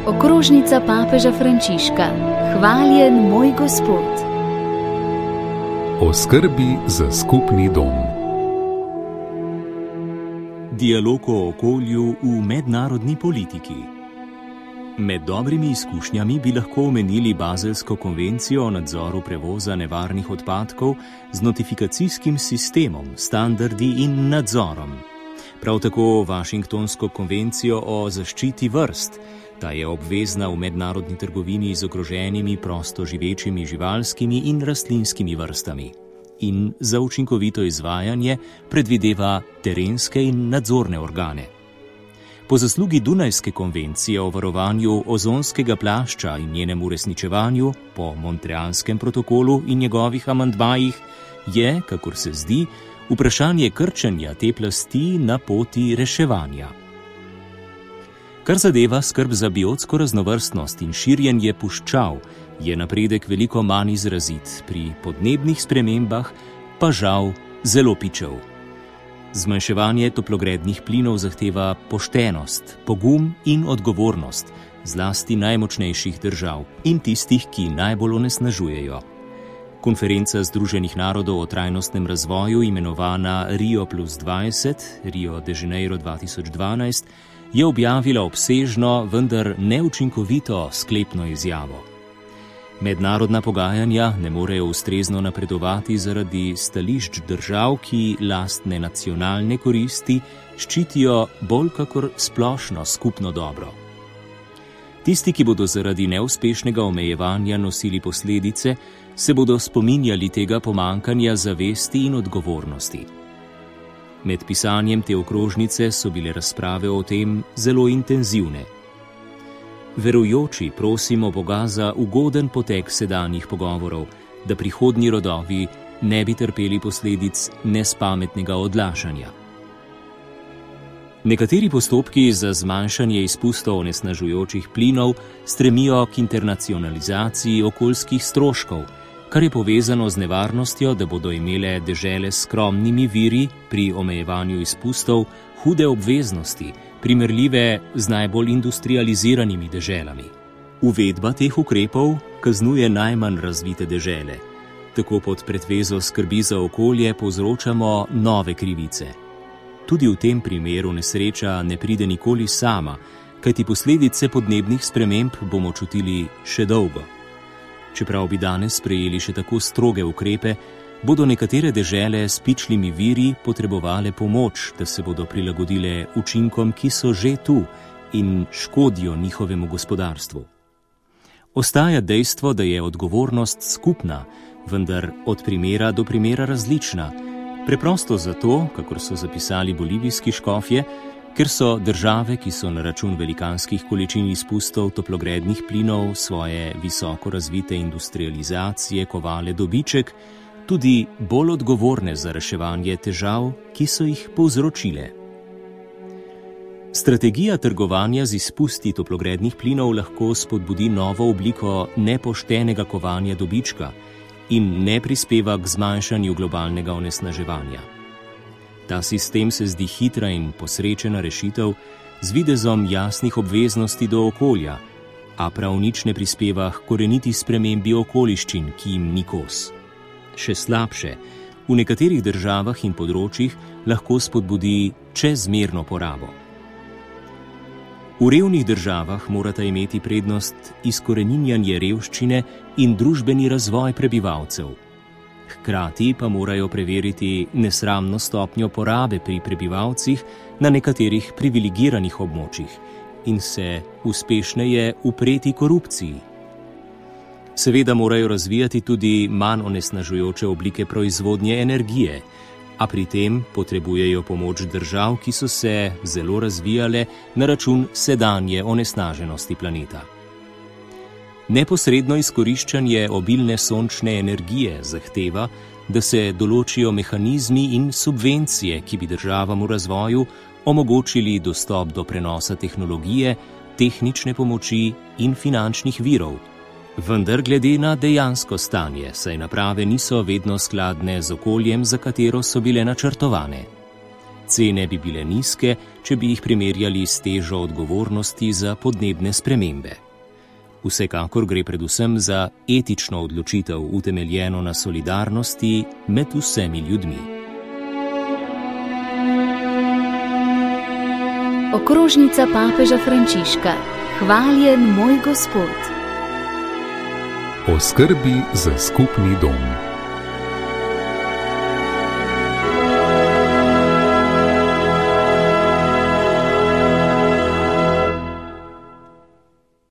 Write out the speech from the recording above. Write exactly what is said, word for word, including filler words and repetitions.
Okrožnica papeža Frančiška. Hvaljen moj Gospod. O skrbi za skupni dom. Dialog o okolju v mednarodni politiki. Med dobrimi izkušnjami bi lahko omenili Bazelsko konvencijo o nadzoru prevoza nevarnih odpadkov z notifikacijskim sistemom, standardi in nadzorom. Prav tako Washingtonsko konvencijo o zaščiti vrst. Ta je obvezna v mednarodni trgovini z ogroženimi prosto živečimi živalskimi in rastlinskimi vrstami. In za učinkovito izvajanje predvideva terenske in nadzorne organe. Po zaslugi Dunajske konvencije o varovanju ozonskega plašča in njenem uresničevanju, po Montrealskem protokolu in njegovih amandmajih, je, kakor se zdi, vprašanje krčenja te plasti na poti reševanja. Kar zadeva skrb za biotsko raznovrstnost in širjenje puščav, je napredek veliko manj izrazit, pri podnebnih spremembah pa žal zelo pičev. Zmanjševanje toplogrednih plinov zahteva poštenost, pogum in odgovornost, zlasti najmočnejših držav in tistih, ki najbolj onesnažujejo. Konferenca Združenih narodov o trajnostnem razvoju, imenovana Rio plus dvajset, Rio de Janeiro dva tisoč dvanajst, je objavila obsežno, vendar neučinkovito sklepno izjavo. Mednarodna pogajanja ne morejo ustrezno napredovati zaradi stališč držav, ki lastne nacionalne koristi ščitijo bolj kakor splošno skupno dobro. Tisti, ki bodo zaradi neuspešnega omejevanja nosili posledice, se bodo spominjali tega pomankanja zavesti in odgovornosti. Med pisanjem te okrožnice so bile razprave o tem zelo intenzivne. Verujoči prosimo Boga za ugoden potek sedanjih pogovorov, da prihodnji rodovi ne bi trpeli posledic nespametnega odlašanja. Nekateri postopki za zmanjšanje izpustov onesnažujočih plinov stremijo k internacionalizaciji okoljskih stroškov, kar je povezano z nevarnostjo, da bodo imele dežele s skromnimi viri pri omejevanju izpustov hude obveznosti, primerljive z najbolj industrializiranimi deželami. Uvedba teh ukrepov kaznuje najmanj razvite dežele. Tako pod pretvezo skrbi za okolje povzročamo nove krivice. Tudi v tem primeru nesreča ne pride nikoli sama, kajti posledice podnebnih sprememb bomo čutili še dolgo. Čeprav bi danes sprejeli še tako stroge ukrepe, bodo nekatere dežele s pičlimi viri potrebovale pomoč, da se bodo prilagodile učinkom, ki so že tu in škodijo njihovemu gospodarstvu. Ostaja dejstvo, da je odgovornost skupna, vendar od primera do primera različna. Preprosto zato, kakor so zapisali bolivijski škofje, ker so države, ki so na račun velikanskih količin izpustov toplogrednih plinov svoje visoko razvite industrializacije kovale dobiček, tudi bolj odgovorne za reševanje težav, ki so jih povzročile. Strategija trgovanja z izpusti toplogrednih plinov lahko spodbudi novo obliko nepoštenega kovanja dobička in ne prispeva k zmanjšanju globalnega onesnaževanja. Ta sistem se zdi hitra in posrečena rešitev z videzom jasnih obveznosti do okolja, a prav nič ne prispeva k koreniti spremembi okoliščin, ki jim ni kos. Še slabše, v nekaterih državah in področjih lahko spodbudi čezmerno porabo. V revnih državah morata imeti prednost izkoreninjanje revščine in družbeni razvoj prebivalcev. Hkrati pa morajo preveriti nesramno stopnjo porabe pri prebivalcih na nekaterih privilegiranih območjih in se uspešneje upreti korupciji. Seveda morajo razvijati tudi manj onesnažujoče oblike proizvodnje energije, a pri tem potrebujejo pomoč držav, ki so se zelo razvijale na račun sedanje onesnaženosti planeta. Neposredno izkoriščanje obilne sončne energije zahteva, da se določijo mehanizmi in subvencije, ki bi državam v razvoju omogočili dostop do prenosa tehnologije, tehnične pomoči in finančnih virov. Vendar glede na dejansko stanje, saj naprave niso vedno skladne z okoljem, za katero so bile načrtovane. cene bi bile nizke, če bi jih primerjali s težo odgovornosti za podnebne spremembe. Vsekakor gre predvsem za etično odločitev, utemeljeno na solidarnosti med vsemi ljudmi. Okrožnica papeža Frančiška. Hvaljen moj Gospod. O skrbi za skupni dom.